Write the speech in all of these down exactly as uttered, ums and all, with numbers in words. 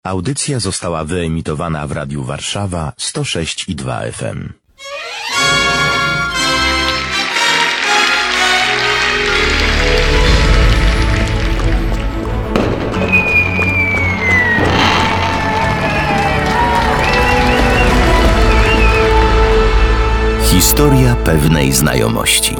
Audycja została wyemitowana w Radiu Warszawa sto sześć i dwa F M. Historia pewnej znajomości.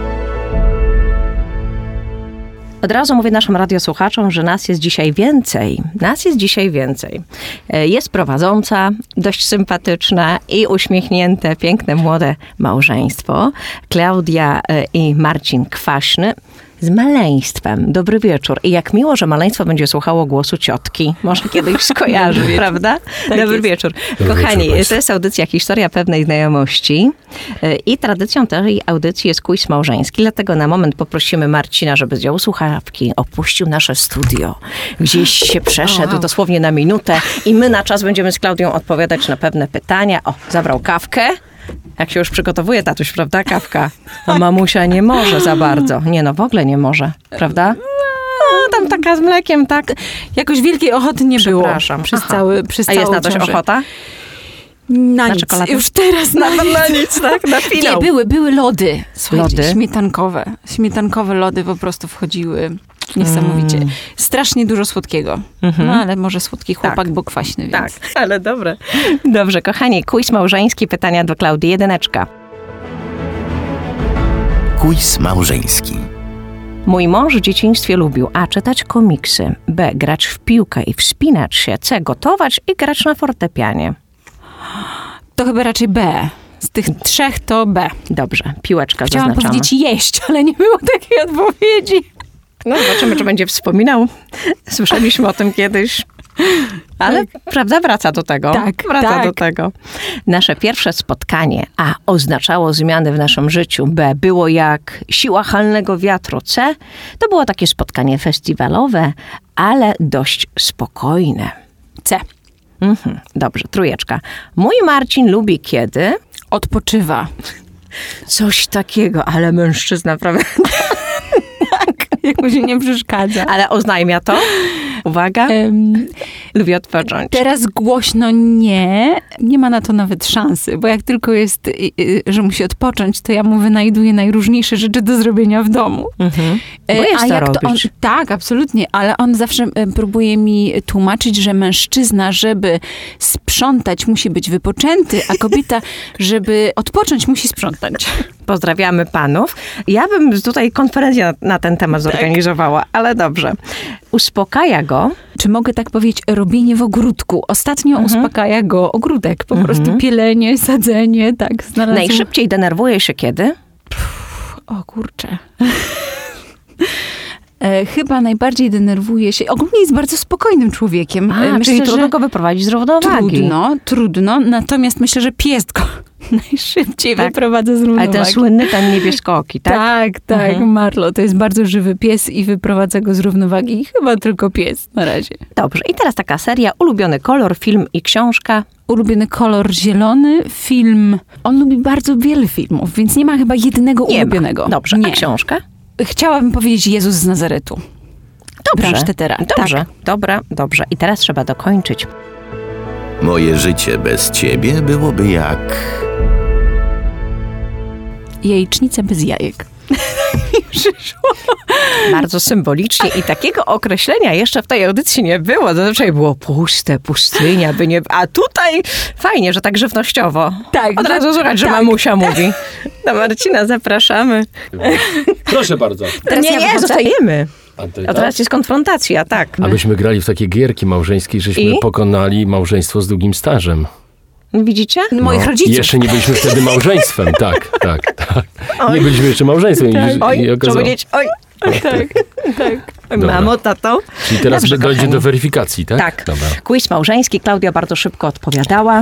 Od razu mówię naszym radiosłuchaczom, że nas jest dzisiaj więcej. Nas jest dzisiaj więcej. Jest prowadząca, dość sympatyczna i uśmiechnięte, piękne, młode małżeństwo. Klaudia i Marcin Kwaśny z maleństwem. Dobry wieczór. I jak miło, że maleństwo będzie słuchało głosu ciotki. Może kiedyś skojarzy, prawda? Tak Dobry jest. wieczór. Dobry Kochani, wieczór, to jest audycja Historia pewnej znajomości. I tradycją tej audycji jest quiz małżeński. Dlatego na moment poprosimy Marcina, żeby zdjął słuchawki, opuścił nasze studio. Gdzieś się przeszedł, wow. dosłownie na minutę. I my na czas będziemy z Klaudią odpowiadać na pewne pytania. O, zabrał kawkę. Jak się już przygotowuje tatuś, prawda? Kawka. A mamusia nie może za bardzo. Nie no, w ogóle nie może, prawda? No, tam taka z mlekiem, tak? Jakoś wielkiej ochoty nie było. Przepraszam. Przez cały, przez A jest na coś ciąży. ochota? Na, na nic. czekoladę? Już teraz na, na, na nic, tak? Na finał. Nie, były, były lody. Słuchajcie, lody? śmietankowe. Śmietankowe lody po prostu wchodziły. Niesamowicie. Mm. Strasznie dużo słodkiego. Mm-hmm. No ale może słodki chłopak, tak. bo kwaśny, więc... Tak, ale dobre. Dobrze, kochani, quiz małżeński, pytania do Klaudii, jedyneczka. Quiz małżeński. Mój mąż w dzieciństwie lubił A. czytać komiksy, B. grać w piłkę i wspinać się, C. gotować i grać na fortepianie. To chyba raczej B. Z tych trzech to B. Dobrze, piłeczka Chciałam zaznaczamy. powiedzieć jeść, ale nie było takiej odpowiedzi. No, zobaczymy, czy będzie wspominał. Słyszeliśmy o tym kiedyś. Ale tak. prawda, wraca do tego. Tak, wraca tak. do tego. Nasze pierwsze spotkanie A. oznaczało zmiany w naszym życiu. B. było jak siła halnego wiatru. C. to było takie spotkanie festiwalowe, ale dość spokojne. C. Mhm, dobrze, trójeczka. Mój Marcin lubi kiedy? Odpoczywa. Coś takiego, ale mężczyzna, prawda? Jak mu się nie przeszkadza. Ale oznajmia to? Uwaga. Um, Lubię odpocząć. Teraz głośno nie. Nie ma na to nawet szansy, bo jak tylko jest, że musi odpocząć, to ja mu wynajduję najróżniejsze rzeczy do zrobienia w domu. Mhm. Bo jest A jak to to on, tak, absolutnie, ale on zawsze próbuje mi tłumaczyć, że mężczyzna, żeby sprzątać, musi być wypoczęty, a kobieta, żeby odpocząć, musi sprzątać. Pozdrawiamy panów. Ja bym tutaj konferencję na, na ten temat zorganizowała, tak. ale dobrze. Uspokaja go. Czy mogę tak powiedzieć, robienie w ogródku. Ostatnio mhm. uspokaja go ogródek. Po mhm. prostu pielenie, sadzenie, tak. Znalazł... Najszybciej denerwuje się kiedy? Pff, o kurczę. E, chyba najbardziej denerwuje się. Ogólnie jest bardzo spokojnym człowiekiem. A, myślę, czyli trudno go wyprowadzić z równowagi. Trudno, trudno. Natomiast myślę, że pies go najszybciej tak. wyprowadza z równowagi. Ale ten słynny, ten niebieskooki, tak? Tak, tak. Mhm. Marlo to jest bardzo żywy pies i wyprowadza go z równowagi. I chyba tylko pies na razie. Dobrze. I teraz taka seria. Ulubiony kolor, film i książka. Ulubiony kolor zielony, film. On lubi bardzo wiele filmów, więc nie ma chyba jednego nie ulubionego. Ma. Dobrze. Nie. A książka? Chciałabym powiedzieć Jezus z Nazaretu. Dobrze. Bransztetera. Dobrze. Tak. Dobra, dobrze. I teraz trzeba dokończyć. Moje życie bez ciebie byłoby jak... Jajecznica bez jajek. Przyszło. Bardzo symbolicznie i takiego określenia jeszcze w tej audycji nie było. Zazwyczaj było puste, pustynia, by nie... A tutaj fajnie, że tak żywnościowo. Tak. Od razu słuchać, że tak. mamusia mówi. Do Marcina zapraszamy. Proszę bardzo. Teraz nie, nie, zostajemy. A, ty, A teraz jest konfrontacja, tak. Abyśmy grali w takie gierki małżeńskie, żeśmy I? pokonali małżeństwo z długim stażem. Widzicie? No, Moich rodziców. Jeszcze nie byliśmy wtedy małżeństwem, tak, tak, tak. Oj. Nie byliśmy jeszcze małżeństwem. Tak. I, Oj, i okazało... trzeba powiedzieć, oj. Tak, tak. Dobra. Mamo, tato. Czyli teraz Dobrze, dojdzie kochani. do weryfikacji, tak? Tak. Dobra. Quiz małżeński. Klaudia bardzo szybko odpowiadała.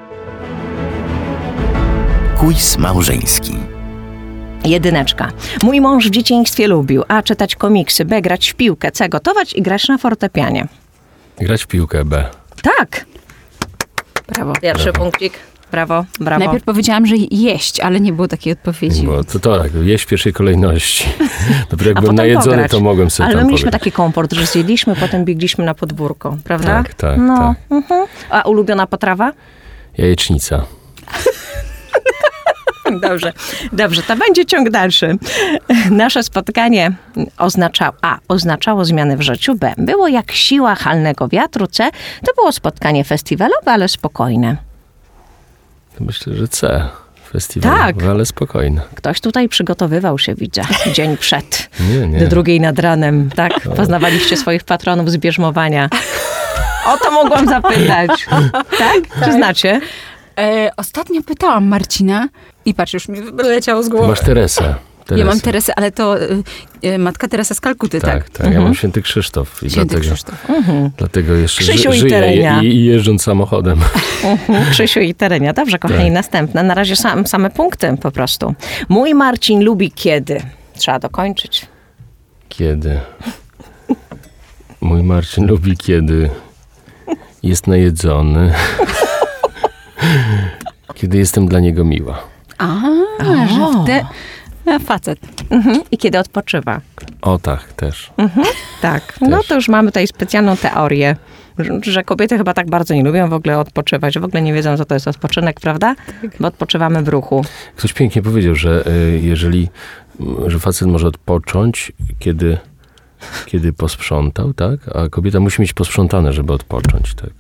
Quiz małżeński. Jedyneczka. Mój mąż w dzieciństwie lubił A. czytać komiksy, B. grać w piłkę, C. gotować i grać na fortepianie. Grać w piłkę, B. Tak. Brawo. Pierwszy Brawo. punkcik. Brawo, brawo. Najpierw powiedziałam, że jeść, ale nie było takiej odpowiedzi. Bo to, to tak, jeść w pierwszej kolejności. Dopiero jak A byłem potem najedzony, pograć. to mogłem sobie Ale tam my mieliśmy pograć. taki komfort, że zjedliśmy, potem biegliśmy na podwórko, prawda? Tak, tak, no. tak. Mhm. A ulubiona potrawa? Jajecznica. Dobrze, dobrze, to będzie ciąg dalszy. Nasze spotkanie oznaczało, a, oznaczało zmiany w życiu, b, było jak siła halnego wiatru, c, to było spotkanie festiwalowe, ale spokojne. Myślę, że C. Festiwal, Tak. ale spokojny. Ktoś tutaj przygotowywał się, widzę, dzień przed, Nie, nie. do drugiej nad ranem, tak? Poznawaliście swoich patronów z bierzmowania. O to mogłam zapytać. Tak? Czy znacie? E, ostatnio pytałam Marcina i patrz, już mi wyleciało z Ty głowy. masz Teresę. Teresę. Ja mam Teresę, ale to y, y, matka Teresa z Kalkuty, tak? Tak, tak. Ja mam Święty Krzysztof. I Święty dlatego, Krzysztof. dlatego jeszcze Krzysiu ży, i żyję Terenia. i, i jeżdżąc samochodem. Mhm. Krzysiu i Terenia. Dobrze, kochani, Tak. następne. Na razie sam, same punkty po prostu. Mój Marcin lubi kiedy? Trzeba dokończyć. Kiedy? Mój Marcin lubi, kiedy jest najedzony. Kiedy jestem dla niego miła. A, że te... A, facet. Mhm. I kiedy odpoczywa. O tak, też. Tak. No to już mamy tutaj specjalną teorię, że, że kobiety chyba tak bardzo nie lubią w ogóle odpoczywać, że w ogóle nie wiedzą, co to jest odpoczynek, prawda? Bo odpoczywamy w ruchu. Ktoś pięknie powiedział, że y, jeżeli, że facet może odpocząć, kiedy, kiedy posprzątał, tak? A kobieta musi mieć posprzątane, żeby odpocząć, tak?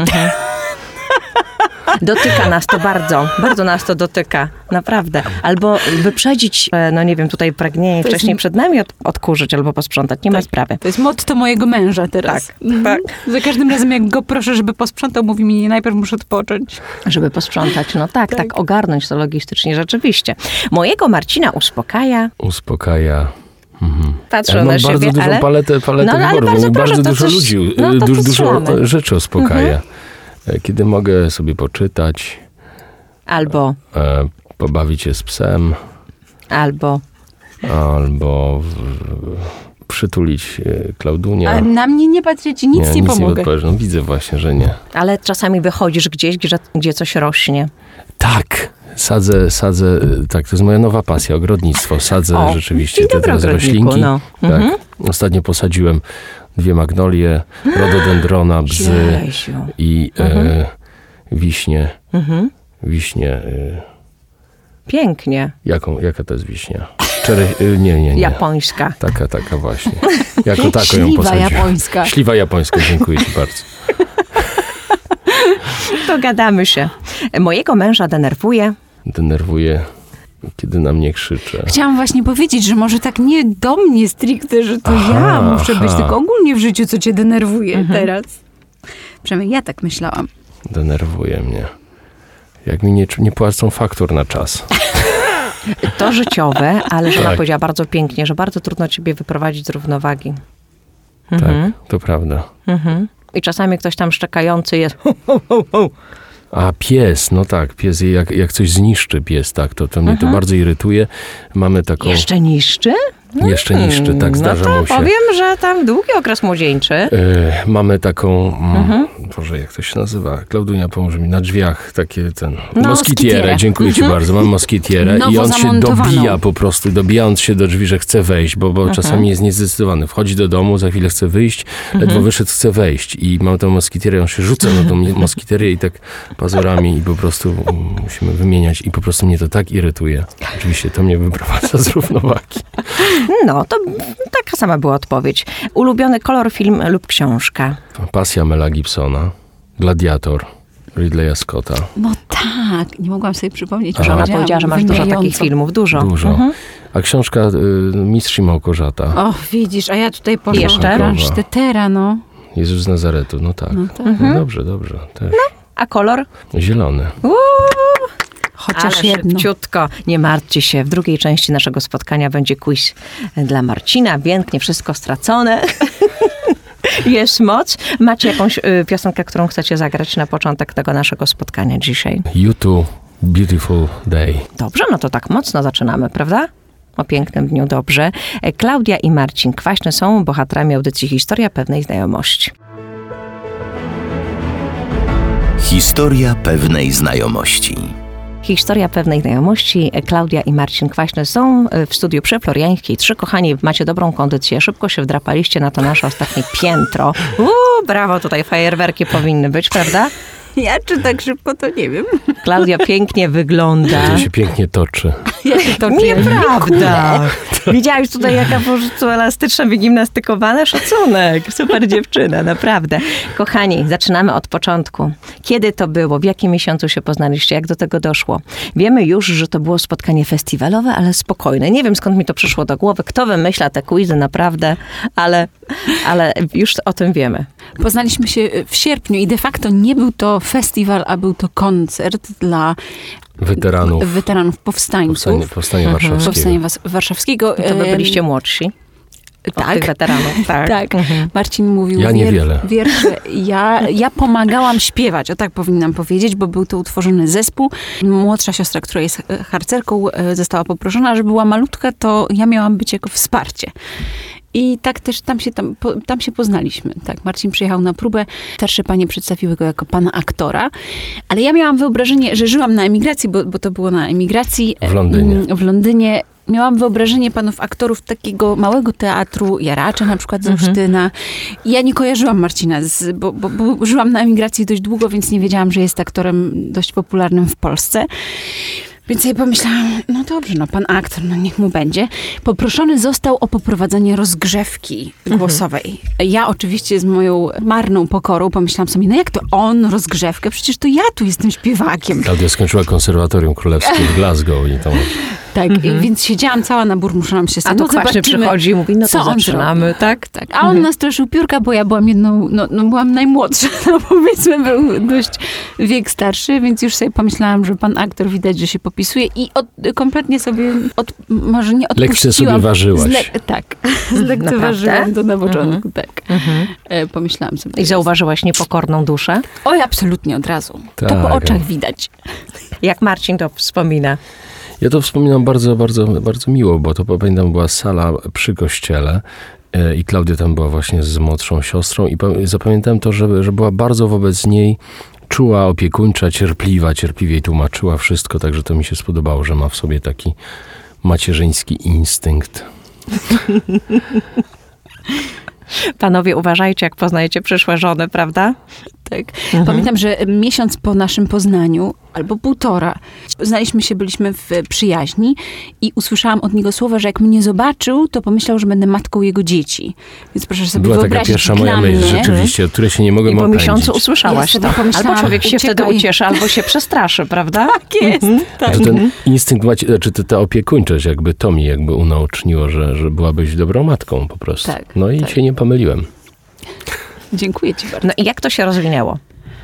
Dotyka nas to bardzo, bardzo nas to dotyka, naprawdę. Albo wyprzedzić, e, no nie wiem, tutaj pragnienie To jest- wcześniej przed nami od, odkurzyć albo posprzątać, nie ma sprawy. To jest motto mojego męża teraz. Tak, Mhm. Za każdym razem, jak go proszę, żeby posprzątał, mówi mi, najpierw muszę odpocząć. Żeby posprzątać, no tak, tak, Tak. ogarnąć to logistycznie, rzeczywiście. Mojego Marcina uspokaja, Uspokaja. Mhm. patrzę Ja na mam bardzo siebie, dużą ale... paletę, paletę No, ale wyborów. bardzo Mnie proszę, bardzo to dużo coś- ludzi, no, to du, dużo strzelamy. rzeczy uspokaja. E, Kiedy mogę sobie poczytać, Albo, e, pobawić się z psem, albo... albo w, przytulić e, Klaudunię. Ale na mnie nie patrzcie, nic nie, nic pomogę. nie odpowiesz. No, widzę właśnie, że nie. Ale czasami wychodzisz gdzieś, gdzie, gdzie coś rośnie. Tak, sadzę, sadzę, e, tak, to jest moja nowa pasja, ogrodnictwo. Sadzę O, rzeczywiście dzień te dobry, teraz ogrodniku, roślinki. no. Tak. Mhm. Ostatnio posadziłem dwie magnolie, rododendrona, bzy Jeziu. i e, wiśnie. Mhm. Wiśnie. E, Pięknie. jaką, jaka to jest wiśnia? Czere, e, nie, nie, nie. Japońska. Taka, taka właśnie. Jako taką ją Śliwa posadziłem. japońska. Śliwa japońska, dziękuję ci bardzo. Dogadamy się. Mojego męża denerwuje. Denerwuje, kiedy na mnie krzycze. Chciałam właśnie powiedzieć, że może tak nie do mnie stricte, że to Aha, ja muszę być, aha. tylko ogólnie w życiu, co cię denerwuje teraz. Przynajmniej ja tak myślałam. Denerwuje mnie. Jak mi nie, nie płacą faktur na czas. To życiowe, ale żona Tak. powiedziała bardzo pięknie, że bardzo trudno ciebie wyprowadzić z równowagi. Tak, to prawda. Mhm. I czasami ktoś tam szczekający jest. A pies, no tak, pies, jak, jak coś zniszczy pies, tak, to, to mnie to bardzo irytuje. Mamy taką... Jeszcze niszczy? Jeszcze niszczy, tak, zdarza no to mu się. powiem, że tam długi okres młodzieńczy. E, mamy taką, mm, Boże, jak to się nazywa? Klaudunia, pomóże mi, na drzwiach takie ten, No, moskitierę, moskitierę. dziękuję ci bardzo, mam moskitierę i Nowo on się zamontowaną. dobija po prostu, dobijając się do drzwi, że chce wejść, bo, bo czasami jest niezdecydowany. Wchodzi do domu, za chwilę chce wyjść, ledwo wyszedł, chce wejść i mam tą moskitierę, on się rzuca na tą moskitierę i tak pazurami i po prostu mm, musimy wymieniać i po prostu mnie to tak irytuje. Oczywiście to mnie wyprowadza z równowagi. No, to taka sama była odpowiedź. Ulubiony kolor, film lub książka. Pasja Mela Gibsona, Gladiator, Ridleya Scotta. No tak, nie mogłam sobie przypomnieć. Żona Powiedziałam powiedziała, że masz dużo takich wymieniająco. filmów. Dużo. Dużo. Mhm. A książka y, Mistrz i Małgorzata. O, widzisz, a ja tutaj poszłam Jeszcze? w branż tetera, no. Jezus z Nazaretu, no tak. No tak. No dobrze, dobrze. Też. A kolor? Zielony. Uuu, Chociaż ale jedno. szybciutko. Nie martwcie się. W drugiej części naszego spotkania będzie quiz dla Marcina. Pięknie, wszystko stracone. Jest moc. Macie jakąś y, piosenkę, którą chcecie zagrać na początek tego naszego spotkania dzisiaj? You too, beautiful day. Dobrze, no to tak mocno zaczynamy, prawda? O pięknym dniu, dobrze. E, Klaudia i Marcin Kwaśny są bohaterami audycji Historia pewnej znajomości. Historia pewnej znajomości. Historia pewnej znajomości. Klaudia i Marcin Kwaśny są w studiu przy Floriańskiej. Trzy kochani, macie dobrą kondycję. Szybko się wdrapaliście na to nasze ostatnie piętro. Uuu, brawo, tutaj fajerwerki powinny być, prawda? Ja czy tak szybko, to nie wiem. Klaudia pięknie wygląda. To się pięknie toczy. Ja się to Nieprawda. Widziałeś tutaj, jaka po prostu elastyczna, wygimnastykowana? Szacunek. Super dziewczyna, naprawdę. Kochani, zaczynamy od początku. Kiedy to było? W jakim miesiącu się poznaliście? Jak do tego doszło? Wiemy już, że to było spotkanie festiwalowe, ale spokojne. Nie wiem, skąd mi to przyszło do głowy. Kto wymyśla te quizy, naprawdę, ale, ale już o tym wiemy. Poznaliśmy się w sierpniu i de facto nie był to festiwal, a był to koncert dla Weteranów. weteranów powstańców. Powstanie, powstanie warszawskiego. Powstania was- warszawskiego. To wy byliście młodsi. Od Tak. tych weteranów. Tak. Tak. Mhm. Marcin mówił Ja niewiele. wier- wiersze. Ja, ja pomagałam śpiewać, o tak powinnam powiedzieć, bo był to utworzony zespół. Młodsza siostra, która jest harcerką, została poproszona, żeby była malutka, to ja miałam być jako wsparcie. I tak też tam się, tam, po, tam się poznaliśmy. Tak, Marcin przyjechał na próbę, starsze panie przedstawiły go jako pana aktora, ale ja miałam wyobrażenie, że żyłam na emigracji, bo, bo to było na emigracji. W Londynie. W Londynie. Miałam wyobrażenie panów aktorów takiego małego teatru, Jaracza na przykład z Olsztyna. I ja nie kojarzyłam Marcina, z, bo, bo, bo żyłam na emigracji dość długo, więc nie wiedziałam, że jest aktorem dość popularnym w Polsce. Więc sobie pomyślałam, no dobrze, no pan aktor, no niech mu będzie. Poproszony został o poprowadzenie rozgrzewki głosowej. Ja oczywiście z moją marną pokorą pomyślałam sobie, no jak to on rozgrzewkę? Przecież to ja tu jestem śpiewakiem. Klaudia skończyła konserwatorium królewskie w Glasgow i tam... Tak, i więc siedziałam cała na burmuszałam się z A tym. tu No Kwaśny zobaczymy, przychodzi i mówi, no co to on zaczynamy, zrobi. tak? Tak, a on nastroszył piórka, bo ja byłam jedną, no, no byłam najmłodsza, no powiedzmy, był dość wiek starszy, więc już sobie pomyślałam, że pan aktor widać, że się popisuje i od, kompletnie sobie, od, może nie odpuściłam. Lekcje sobie ważyłaś. Zle, tak, zlekceważyłam to na początku, tak. E, pomyślałam sobie. I zauważyłaś niepokorną duszę? Oj, absolutnie od razu. To Tak. po oczach widać. Jak Marcin to wspomina? Ja to wspominam bardzo, bardzo, bardzo miło, bo to pamiętam była sala przy kościele e, i Klaudia tam była właśnie z młodszą siostrą i pa- zapamiętałem to, że, że była bardzo wobec niej czuła, opiekuńcza, cierpliwa, cierpliwie tłumaczyła wszystko, także to mi się spodobało, że ma w sobie taki macierzyński instynkt. Panowie, uważajcie, jak poznajecie przyszłe żony, prawda? Tak. Pamiętam, że miesiąc po naszym poznaniu, albo półtora, znaliśmy się, byliśmy w przyjaźni i usłyszałam od niego słowa, że jak mnie zobaczył, to pomyślał, że będę matką jego dzieci. Więc proszę sobie Była taka wyobrazić pierwsza dla moja myśl, mnie, rzeczywiście, od której się nie mogłem I po opędzić. miesiącu usłyszałaś Ja to. sobie pomyślałam, Albo człowiek się wtedy uciekaj. ucieszy, albo się przestraszy, prawda? Tak jest. Tak. Że ten instynkt, macie, znaczy ta- ta opiekuńczość, jakby to mi jakby unaoczniło, że, że byłabyś dobrą matką po prostu. Tak, no i tak. się nie pomyliłem. Dziękuję ci bardzo. No i jak to się rozwinęło?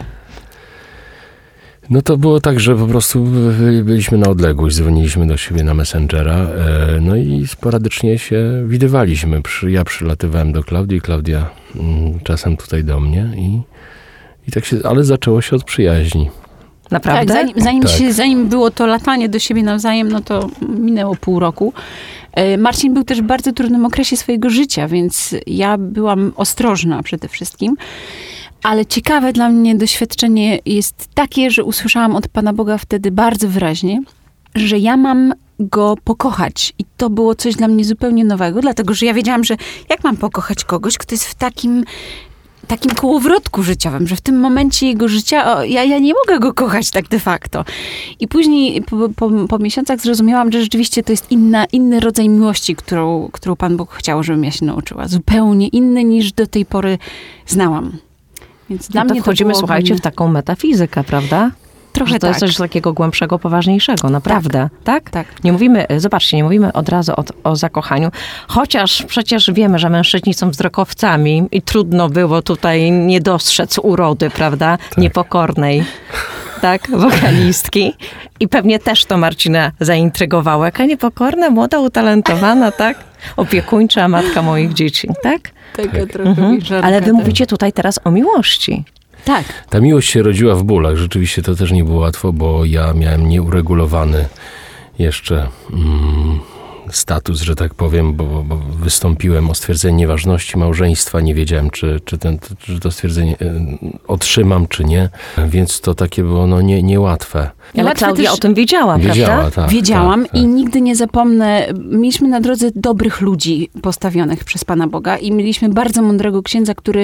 No to było tak, że po prostu by- byliśmy na odległość, dzwoniliśmy do siebie na Messengera, e, no i sporadycznie się widywaliśmy. Przy, ja przylatywałem do Klaudii, Klaudia mm, czasem tutaj do mnie i, i tak się, ale zaczęło się od przyjaźni. Naprawdę? Tak, zanim, zanim, Tak. Się, zanim było to latanie do siebie nawzajem, no to minęło pół roku. E, Marcin był też w bardzo trudnym okresie swojego życia, więc ja byłam ostrożna przede wszystkim. Ale ciekawe dla mnie doświadczenie jest takie, że usłyszałam od Pana Boga wtedy bardzo wyraźnie, że ja mam go pokochać. I to było coś dla mnie zupełnie nowego, dlatego że ja wiedziałam, że jak mam pokochać kogoś, kto jest w takim takim kołowrotku życiowym, że w tym momencie jego życia o, ja, ja nie mogę go kochać tak de facto. I później po, po, po miesiącach zrozumiałam, że rzeczywiście to jest inna, inny rodzaj miłości, którą, którą Pan Bóg chciał, żebym ja się nauczyła. Zupełnie inny niż do tej pory znałam. Więc dla No to mnie wchodzimy, to było słuchajcie, w taką metafizykę, prawda? trochę Że to tak. jest coś takiego głębszego, poważniejszego, naprawdę. Tak? Tak. Nie mówimy, zobaczcie, nie mówimy od razu o, o zakochaniu, chociaż przecież wiemy, że mężczyźni są wzrokowcami i trudno było tutaj nie dostrzec urody, prawda? Niepokornej, tak, wokalistki. I pewnie też to Marcina zaintrygowało. Jaka niepokorna, młoda, utalentowana, tak? Opiekuńcza matka moich dzieci, tak? Taka trochę Mhm. mieszanka, Ale wy tak. mówicie tutaj teraz o miłości. Tak. Ta miłość się rodziła w bólach. Rzeczywiście to też nie było łatwo, bo ja miałem nieuregulowany jeszcze mm, status, że tak powiem, bo, bo wystąpiłem o stwierdzenie nieważności małżeństwa. Nie wiedziałem, czy, czy, ten, czy to stwierdzenie otrzymam, czy nie. Więc to takie było no, nie, niełatwe. Ale Łatwe Klaudia też... o tym wiedziała, Wiedziała, prawda? tak. Wiedziałam tak, tak. i nigdy nie zapomnę, mieliśmy na drodze dobrych ludzi postawionych przez Pana Boga i mieliśmy bardzo mądrego księdza, który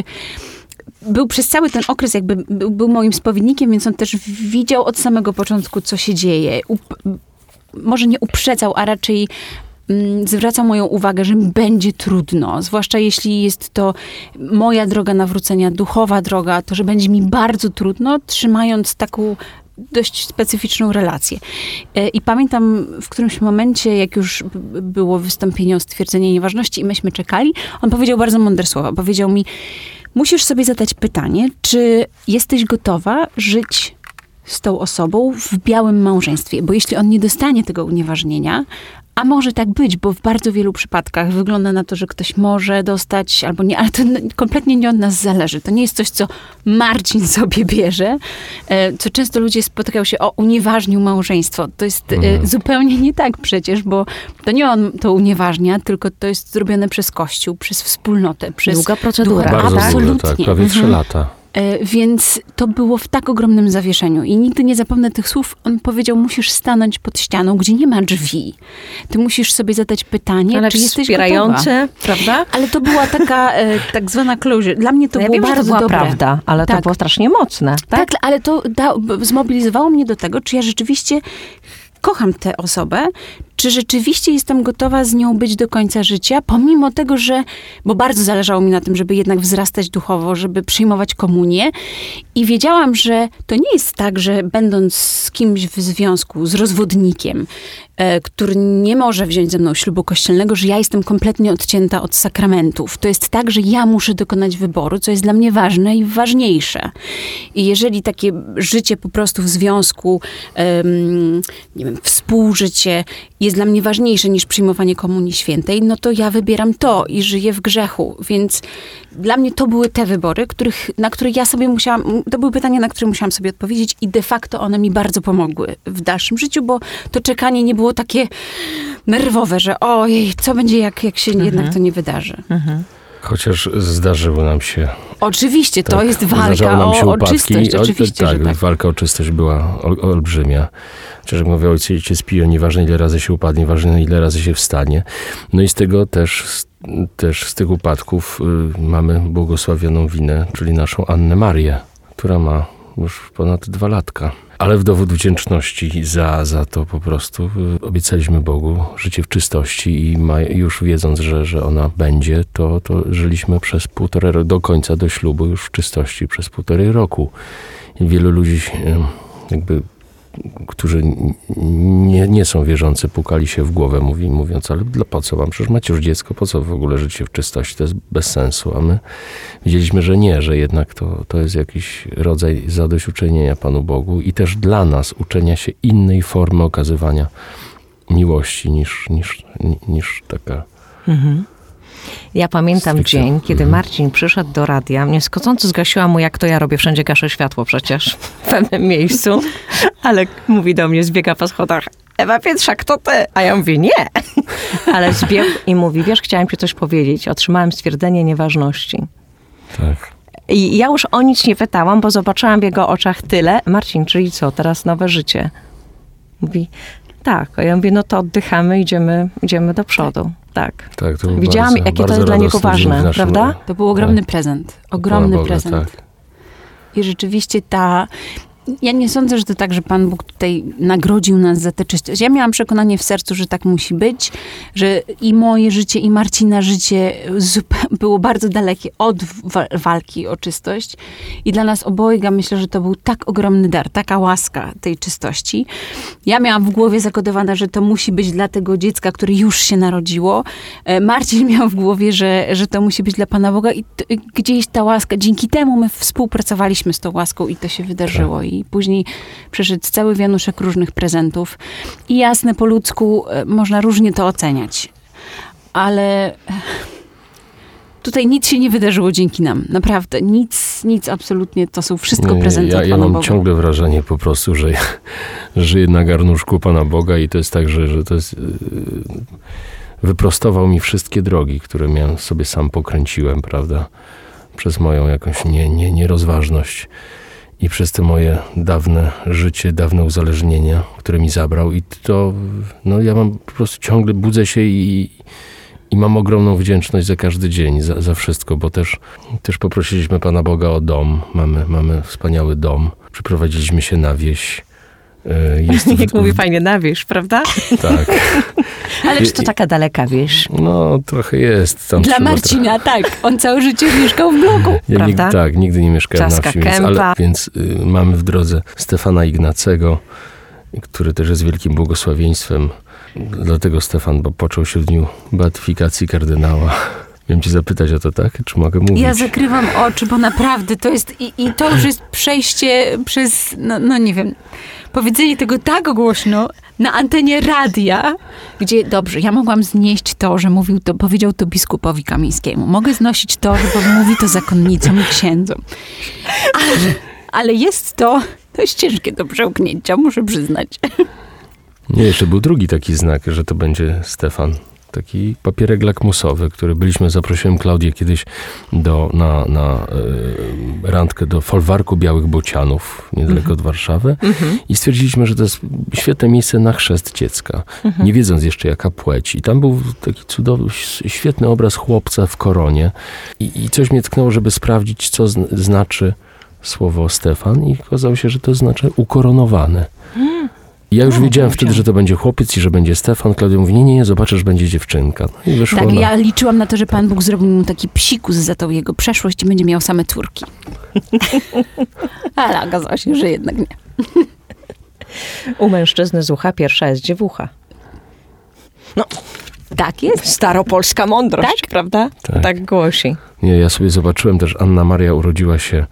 był przez cały ten okres jakby był, był moim spowiednikiem, więc on też widział od samego początku, co się dzieje. Up, może nie uprzedzał, a raczej mm, zwracał moją uwagę, że będzie trudno, zwłaszcza jeśli jest to moja droga nawrócenia, duchowa droga, to, że będzie mi bardzo trudno, trzymając taką dość specyficzną relację. I pamiętam w którymś momencie, jak już było wystąpienie o stwierdzenie nieważności i myśmy czekali, on powiedział bardzo mądre słowa. Powiedział mi, musisz sobie zadać pytanie, czy jesteś gotowa żyć z tą osobą w białym małżeństwie? Bo jeśli on nie dostanie tego unieważnienia, a może tak być, bo w bardzo wielu przypadkach wygląda na to, że ktoś może dostać albo nie, ale to kompletnie nie od nas zależy. To nie jest coś, co Marcin sobie bierze, co często ludzie spotykają się, o, unieważnił małżeństwo. To jest mhm. zupełnie nie tak przecież, bo to nie on to unieważnia, tylko to jest zrobione przez Kościół, przez wspólnotę, przez długa procedura. Bardzo absolutnie. długa, tak, prawie trzy mhm. lata. Więc to było w tak ogromnym zawieszeniu. I nigdy nie zapomnę tych słów. On powiedział, musisz stanąć pod ścianą, gdzie nie ma drzwi. Ty musisz sobie zadać pytanie, Ale czy jesteś wspierający, gotowa. prawda? Ale to była taka e, tak zwana closure. Dla mnie to ja było wiem, bardzo że to była dobre. prawda, ale tak. to było strasznie mocne. Tak, Tak, ale to da, zmobilizowało mnie do tego, czy ja rzeczywiście kocham tę osobę, czy rzeczywiście jestem gotowa z nią być do końca życia, pomimo tego, że, bo bardzo zależało mi na tym, żeby jednak wzrastać duchowo, żeby przyjmować komunię i wiedziałam, że to nie jest tak, że będąc z kimś w związku, z rozwodnikiem, e, który nie może wziąć ze mną ślubu kościelnego, że ja jestem kompletnie odcięta od sakramentów. To jest tak, że ja muszę dokonać wyboru, co jest dla mnie ważne i ważniejsze. I jeżeli takie życie po prostu w związku, em, nie wiem, współżycie jest dla mnie ważniejsze niż przyjmowanie komunii świętej, no to ja wybieram to i żyję w grzechu. Więc dla mnie to były te wybory, których, na które ja sobie musiałam, to były pytania, na które musiałam sobie odpowiedzieć i de facto one mi bardzo pomogły w dalszym życiu, bo to czekanie nie było takie nerwowe, że ojej, co będzie, jak, jak się mhm. jednak to nie wydarzy. Mhm. Chociaż zdarzyło nam się. Oczywiście, to tak, jest walka nam się o, upadki. o czystość. Oczywiście, o, tak, że tak. walka o czystość była ol, olbrzymia. Chociaż jak mówię, ojciec pije, nieważne ile razy się upadnie, nieważne ile razy się wstanie. No i z tego też, też z tych upadków y, mamy błogosławioną winę, czyli naszą Annę Marię, która ma już ponad dwa latka. Ale w dowód wdzięczności za, za to po prostu obiecaliśmy Bogu życie w czystości i ma, już wiedząc, że, że ona będzie, to, to żyliśmy przez półtorej roku, do końca, do ślubu już w czystości przez półtorej roku. I wielu ludzi jakby, którzy nie, nie są wierzący, pukali się w głowę, mówi, mówiąc, ale dla po co wam? Przecież macie już dziecko, po co w ogóle życie w czystości? To jest bez sensu. A my widzieliśmy, że nie, że jednak to, to jest jakiś rodzaj zadośćuczynienia Panu Bogu i też dla nas uczenia się innej formy okazywania miłości niż, niż, niż taka... Mhm. Ja pamiętam Stricte. dzień, kiedy Mhm. Marcin przyszedł do radia. Mnie skocąco zgasiła mu, jak to ja robię. Wszędzie gaszę światło przecież w pewnym miejscu. Ale mówi do mnie, zbiega po schodach. Ewa Pietrzak, to ty. A ja mówię, nie. Ale zbiegł i mówi, wiesz, chciałem ci coś powiedzieć. Otrzymałem stwierdzenie nieważności. Tak. I ja już o nic nie pytałam, bo zobaczyłam w jego oczach tyle. Marcin, czyli co, teraz nowe życie? Mówi, tak. A ja mówię, no to oddychamy, idziemy, idziemy do przodu. Tak. Tak, to był Widziałam, bardzo, jakie to bardzo jest dla niego radosny dzień ważne, w naszym- prawda? To był ogromny Tak. prezent. Ogromny Pana Boga, prezent. tak. I rzeczywiście ta... Ja nie sądzę, że to tak, że Pan Bóg tutaj nagrodził nas za tę czystość. Ja miałam przekonanie w sercu, że tak musi być, że i moje życie, i Marcina życie zupełnie było bardzo dalekie od wa- walki o czystość. I dla nas obojga myślę, że to był tak ogromny dar, taka łaska tej czystości. Ja miałam w głowie zakodowane, że to musi być dla tego dziecka, które już się narodziło. E, Marcin miał w głowie, że, że to musi być dla Pana Boga i t- gdzieś ta łaska, dzięki temu my współpracowaliśmy z tą łaską i to się wydarzyło. I później przyszedł cały wianuszek różnych prezentów. I jasne, po ludzku e, można różnie to oceniać. Ale tutaj nic się nie wydarzyło dzięki nam. Naprawdę. Nic, nic absolutnie. To są wszystko Nie, prezenty ja, od ja Pana mam Boga. ciągle wrażenie po prostu, że ja żyję na garnuszku Pana Boga i to jest tak, że, że to jest... Yy, wyprostował mi wszystkie drogi, które miałem sobie sam pokręciłem, prawda? Przez moją jakąś nie, nie, nierozważność i przez te moje dawne życie, dawne uzależnienia, które mi zabrał. I to, no ja mam po prostu ciągle budzę się i, i mam ogromną wdzięczność za każdy dzień, za, za wszystko, bo też, też poprosiliśmy Pana Boga o dom. Mamy, mamy wspaniały dom. Przeprowadziliśmy się na wieś. Jest Jak w, mówi fajnie na wieś, prawda? Tak. Ale czy to taka daleka wieś? No, trochę jest. Tam Dla Marcina, trochę... tak. On całe życie mieszkał w bloku. Ja prawda? Nigdy, tak, nigdy nie mieszkałem Czaska na wsi, więc, ale, więc y, mamy w drodze Stefana Ignacego, który też jest wielkim błogosławieństwem. Dlatego Stefan, bo począł się w dniu beatyfikacji kardynała. Miałem cię zapytać o to, tak? Czy mogę mówić? Ja zakrywam oczy, bo naprawdę to jest... I, i to już jest przejście przez... No, no nie wiem... Powiedzenie tego tak głośno na antenie radia, gdzie dobrze, ja mogłam znieść to, że mówił to, powiedział to biskupowi Kamińskiemu. Mogę znosić to, że mówi to zakonnicom i księdzom. Ale, ale jest to dość ciężkie do przełknięcia, muszę przyznać. Nie, jeszcze był drugi taki znak, że to będzie Stefan. Taki papierek lakmusowy, który byliśmy, zaprosiłem Klaudię kiedyś do, na, na y, randkę do folwarku Białych Bocianów, niedaleko mm-hmm. od Warszawy mm-hmm. i stwierdziliśmy, że to jest świetne miejsce na chrzest dziecka, mm-hmm. nie wiedząc jeszcze jaka płeć. I tam był taki cudowny, świetny obraz chłopca w koronie i, i coś mnie tknęło, żeby sprawdzić, co z, znaczy słowo Stefan i okazało się, że to znaczy ukoronowany. Mm. Ja już no, wiedziałem wtedy, że to będzie chłopiec i że będzie Stefan. Klaudia mówi, nie, nie, nie, zobaczysz, będzie dziewczynka. No i wyszło tak, na... ja liczyłam na to, że Pan Bóg zrobił mu taki psikus za tą jego przeszłość i będzie miał same córki. Ale okazało się, że jednak nie. U mężczyzny z ucha pierwsza jest dziewucha. No, tak jest. Staropolska mądrość, tak? Prawda? Tak. Tak głosi. Nie, ja sobie zobaczyłem też, Anna Maria urodziła się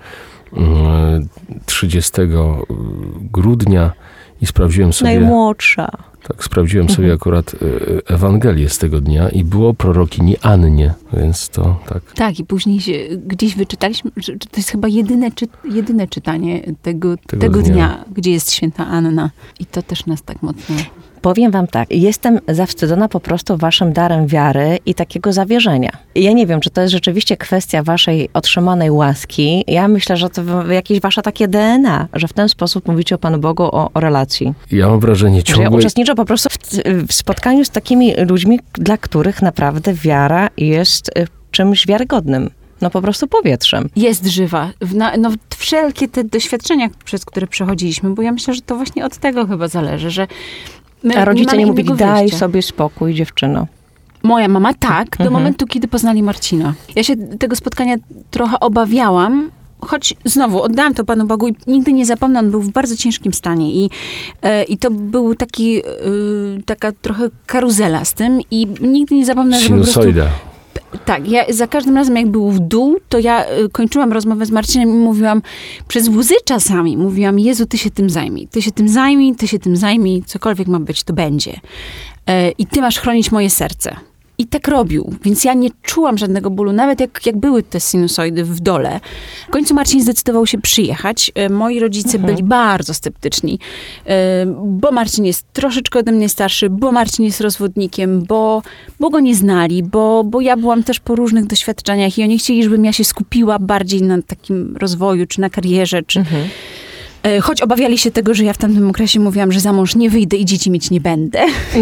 trzydziestego grudnia i sprawdziłem sobie... Najmłodsza. Tak, sprawdziłem sobie mhm. akurat Ewangelię z tego dnia i było prorokini Annie, więc to tak. Tak, i później się gdzieś wyczytaliśmy, że to jest chyba jedyne, czy, jedyne czytanie tego, tego, tego dnia. dnia, gdzie jest święta Anna. I to też nas tak mocno... Powiem wam tak, jestem zawstydzona po prostu waszym darem wiary i takiego zawierzenia. Ja nie wiem, czy to jest rzeczywiście kwestia waszej otrzymanej łaski. Ja myślę, że to jakieś wasze takie D N A, że w ten sposób mówicie o Panu Bogu, o, o relacji. Ja mam wrażenie ciągle... Że ja uczestniczę po prostu w, w spotkaniu z takimi ludźmi, dla których naprawdę wiara jest czymś wiarygodnym. No po prostu powietrzem. Jest żywa. Na, no, wszelkie te doświadczenia, przez które przechodziliśmy, bo ja myślę, że to właśnie od tego chyba zależy, że my a rodzice nie, nie mówili, daj wyjścia. sobie spokój, dziewczyno. Moja mama tak, do mhm. momentu, kiedy poznali Marcina. Ja się tego spotkania trochę obawiałam, choć znowu oddałam to Panu Bogu i nigdy nie zapomnę, on był w bardzo ciężkim stanie i, e, i to był taki, e, taka trochę karuzela z tym i nigdy nie zapomnę, że po prostu... Sinusoida. Tak, ja za każdym razem jak był w dół, to ja y, kończyłam rozmowę z Marcinem i mówiłam, przez łzy czasami, mówiłam, Jezu, Ty się tym zajmij, Ty się tym zajmij, Ty się tym zajmij, cokolwiek ma być, to będzie. Y, I Ty masz chronić moje serce. I tak robił, więc ja nie czułam żadnego bólu, nawet jak, jak były te sinusoidy w dole. W końcu Marcin zdecydował się przyjechać. Moi rodzice mhm. byli bardzo sceptyczni, bo Marcin jest troszeczkę ode mnie starszy, bo Marcin jest rozwodnikiem, bo, bo go nie znali, bo, bo ja byłam też po różnych doświadczeniach i oni chcieli, żebym ja się skupiła bardziej na takim rozwoju, czy na karierze, czy... Mhm. Choć obawiali się tego, że ja w tamtym okresie mówiłam, że za mąż nie wyjdę i dzieci mieć nie będę.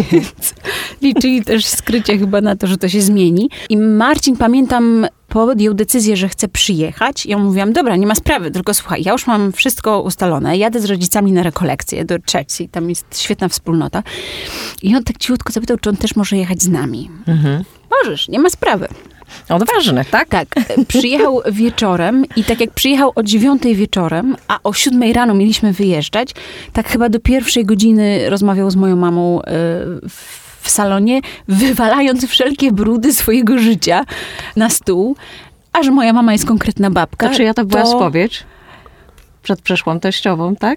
Liczyli też skrycie chyba na to, że to się zmieni. I Marcin, pamiętam, podjął decyzję, że chce przyjechać. Ja mówiłam, dobra, nie ma sprawy, tylko słuchaj, ja już mam wszystko ustalone. Jadę z rodzicami na rekolekcję do Chelsea, tam jest świetna wspólnota. I on tak cichutko zapytał, czy on też może jechać z nami. Mhm. Możesz, nie ma sprawy. Odważny, tak? Tak. Przyjechał wieczorem i tak jak przyjechał o dziewiątej wieczorem, a o siódmej rano mieliśmy wyjeżdżać, tak chyba do pierwszej godziny rozmawiał z moją mamą y, w salonie, wywalając wszelkie brudy swojego życia na stół, a że moja mama jest konkretna babka. To czyja to była to... spowiedź? Przed przyszłą teściową, tak?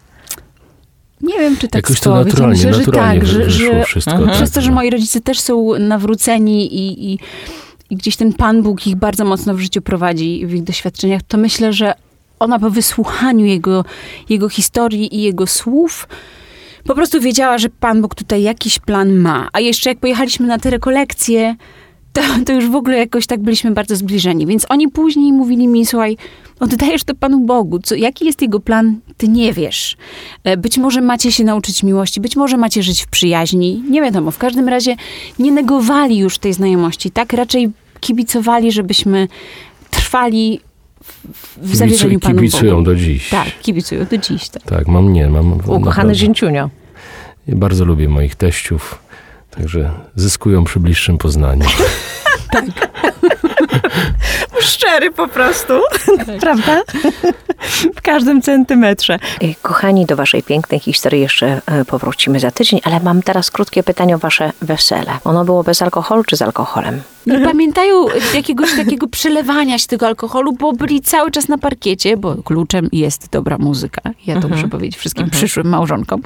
Nie wiem, czy tak jakoś to spowiedź. naturalnie, Myślę, że naturalnie tak, że, wyszło że wszystko. uh-huh. Tak, przez to, że no. moi rodzice też są nawróceni i, i i gdzieś ten Pan Bóg ich bardzo mocno w życiu prowadzi, w ich doświadczeniach, to myślę, że ona po wysłuchaniu jego, jego historii i jego słów po prostu wiedziała, że Pan Bóg tutaj jakiś plan ma. A jeszcze jak pojechaliśmy na te rekolekcje, to, to już w ogóle jakoś tak byliśmy bardzo zbliżeni. Więc oni później mówili mi, słuchaj, oddajesz to Panu Bogu. Co, jaki jest Jego plan, ty nie wiesz. Być może macie się nauczyć miłości, być może macie żyć w przyjaźni. Nie wiadomo, w każdym razie nie negowali już tej znajomości, tak? Raczej kibicowali, żebyśmy trwali w, w zawierzeniu Panu Bogu. Kibicują do dziś. Tak, kibicują do dziś. Tak, tak mam nie, mam... Ukochany zięciunio. Bardzo lubię moich teściów, także zyskują przy bliższym poznaniu. Tak. Szczery po prostu, tak. Prawda? W każdym centymetrze. Kochani, do waszej pięknej historii jeszcze powrócimy za tydzień, ale mam teraz krótkie pytanie o wasze wesele. Ono było bez alkoholu czy z alkoholem? Nie pamiętają jakiegoś takiego przelewania się tego alkoholu, bo byli cały czas na parkiecie, bo kluczem jest dobra muzyka. Ja to uh-huh. muszę powiedzieć wszystkim uh-huh. przyszłym małżonkom.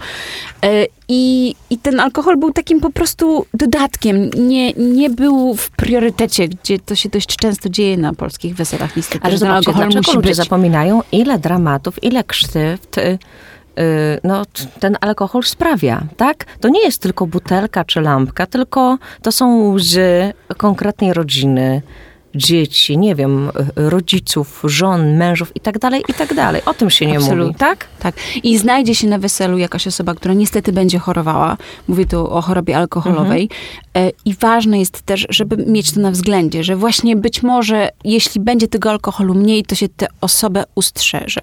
I, I ten alkohol był takim po prostu dodatkiem. Nie, nie był w priorytecie, gdzie to się dość często dzieje na polskich weselach niestety. Ale zobaczcie, alkohol dlaczego musi ludzie być. zapominają, ile dramatów, ile krzywd y, y, no, ten alkohol sprawia, tak? To nie jest tylko butelka czy lampka, tylko to są łzy konkretnej rodziny, dzieci, nie wiem, rodziców, żon, mężów i tak dalej, i tak dalej. O tym się nie Absolutnie. mówi, tak? Tak. I znajdzie się na weselu jakaś osoba, która niestety będzie chorowała. Mówię tu o chorobie alkoholowej. Mhm. I ważne jest też, żeby mieć to na względzie, że właśnie być może, jeśli będzie tego alkoholu mniej, to się tę osobę ustrzeże.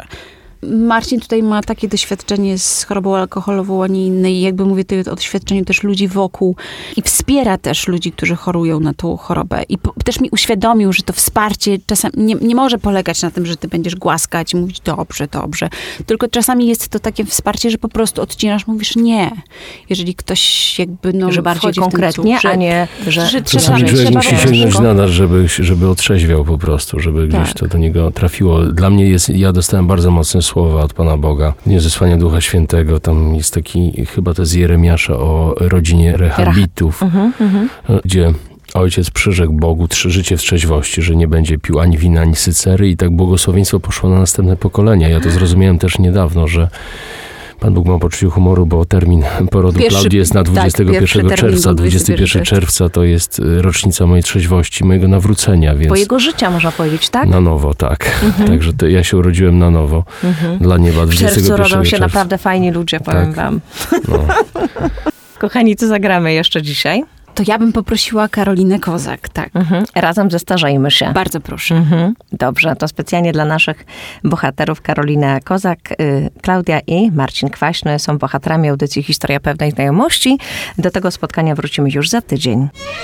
Marcin tutaj ma takie doświadczenie z chorobą alkoholową, a nie innej. I jakby mówię tutaj o doświadczeniu też ludzi wokół. I wspiera też ludzi, którzy chorują na tą chorobę. I po, też mi uświadomił, że to wsparcie czasami nie, nie może polegać na tym, że ty będziesz głaskać i mówić dobrze, dobrze. Tylko czasami jest to takie wsparcie, że po prostu odcinasz, mówisz nie. Jeżeli ktoś jakby no, że bardziej wchodzi konkretnie, w ten cud, a nie, że, że czasami trzeba, człowiek trzeba musi sięgnąć na nas, żeby, żeby otrzeźwiał po prostu, żeby gdzieś tak. to do niego trafiło. Dla mnie jest, ja dostałem bardzo mocne słowa od Pana Boga. Nie zesłania Ducha Świętego. Tam jest taki, chyba to jest Jeremiasza o rodzinie Rehabitów, uh-huh, uh-huh. gdzie ojciec przyrzekł Bogu trzy życie w trzeźwości, że nie będzie pił ani wina, ani sycery i tak błogosławieństwo poszło na następne pokolenia. Ja to zrozumiałem też niedawno, że Pan Bóg ma poczucie humoru, bo termin porodu Pierwszy, Klaudii jest na dwudziestego pierwszego tak, czerwca. dwudziestego pierwszego czerwca to jest rocznica mojej trzeźwości, mojego nawrócenia, więc... Twojego życia, można powiedzieć, tak? Na nowo, tak. Mhm. Także to ja się urodziłem na nowo. Mhm. Dla nieba dwudziestego pierwszego czerwca. W czerwcu rodzą się czerwca. naprawdę fajni ludzie, powiem tak. wam. No. Kochani, co zagramy jeszcze dzisiaj? To ja bym poprosiła Karolinę Kozak, tak. Mhm. Razem zestarzejmy się. Bardzo proszę. Mhm. Dobrze, to specjalnie dla naszych bohaterów Karolina Kozak, y, Klaudia i Marcin Kwaśny są bohaterami audycji Historia Pewnej Znajomości. Do tego spotkania wrócimy już za tydzień.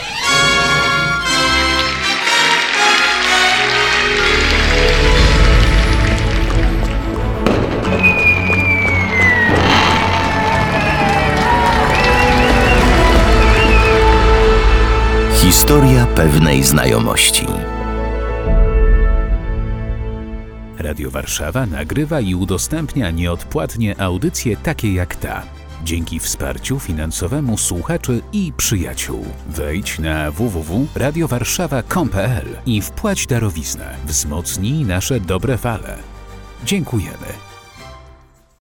Historia pewnej znajomości. Radio Warszawa nagrywa i udostępnia nieodpłatnie audycje takie jak ta. Dzięki wsparciu finansowemu słuchaczy i przyjaciół. Wejdź na w w w kropka radio warszawa kropka com kropka p l i wpłać darowiznę. Wzmocnij nasze dobre fale. Dziękujemy.